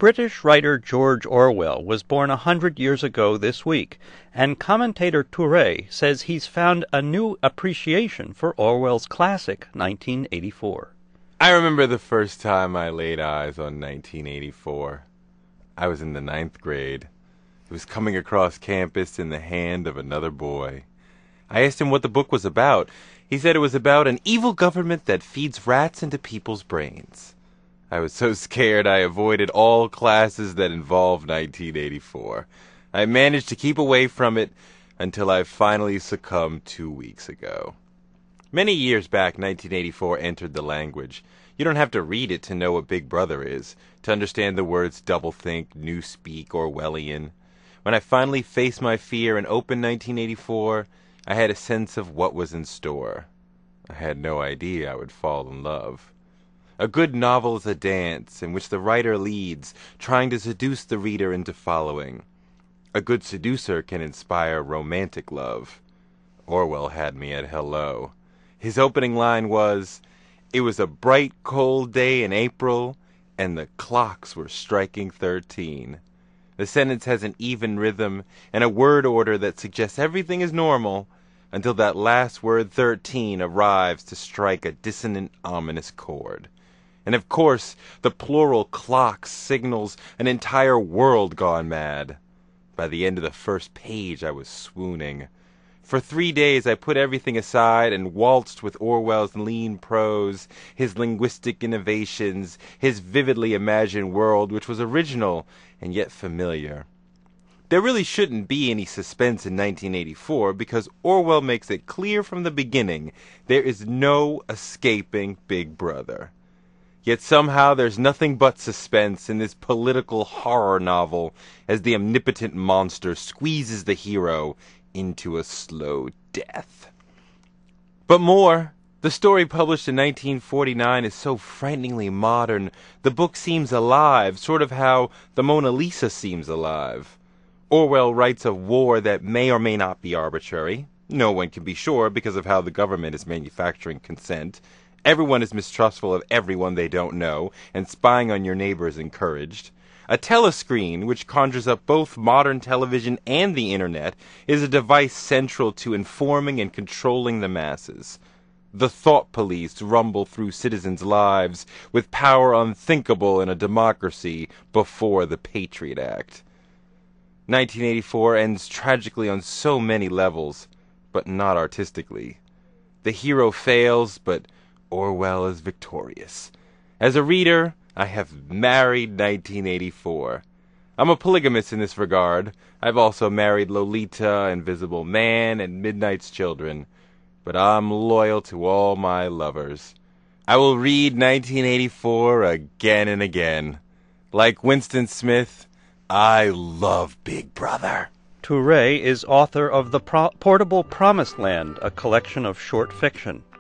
British writer George Orwell was born 100 years ago this week, and commentator Touré says he's found a new appreciation for Orwell's classic 1984. I remember the first time I laid eyes on 1984. I was in the 9th grade. It was coming across campus in the hand of another boy. I asked him what the book was about. He said it was about an evil government that feeds rats into people's brains. I was so scared I avoided all classes that involved 1984. I managed to keep away from it until I finally succumbed 2 weeks ago. Many years back, 1984 entered the language. You don't have to read it to know what Big Brother is, to understand the words doublethink, newspeak, Orwellian. When I finally faced my fear and opened 1984, I had a sense of what was in store. I had no idea I would fall in love. A good novel is a dance in which the writer leads, trying to seduce the reader into following. A good seducer can inspire romantic love. Orwell had me at hello. His opening line was, "It was a bright, cold day in April, and the clocks were striking 13. The sentence has an even rhythm and a word order that suggests everything is normal until that last word 13 arrives to strike a dissonant, ominous chord. And of course, the plural clocks signals an entire world gone mad. By the end of the first page, I was swooning. For 3 days I put everything aside and waltzed with Orwell's lean prose, his linguistic innovations, his vividly imagined world, which was original and yet familiar. There really shouldn't be any suspense in 1984 because Orwell makes it clear from the beginning there is no escaping Big Brother. Yet somehow there's nothing but suspense in this political horror novel as the omnipotent monster squeezes the hero into a slow death. But more, the story published in 1949 is so frighteningly modern, the book seems alive, sort of how the Mona Lisa seems alive. Orwell writes of war that may or may not be arbitrary. No one can be sure because of how the government is manufacturing consent. Everyone is mistrustful of everyone they don't know, and spying on your neighbor is encouraged. A telescreen, which conjures up both modern television and the internet, is a device central to informing and controlling the masses. The thought police rumble through citizens' lives with power unthinkable in a democracy before the Patriot Act. 1984 ends tragically on so many levels, but not artistically. The hero fails, but Orwell is victorious. As a reader, I have married 1984. I'm a polygamist in this regard. I've also married Lolita, Invisible Man, and Midnight's Children. But I'm loyal to all my lovers. I will read 1984 again and again. Like Winston Smith, I love Big Brother. Touré is author of The Portable Promised Land, a collection of short fiction.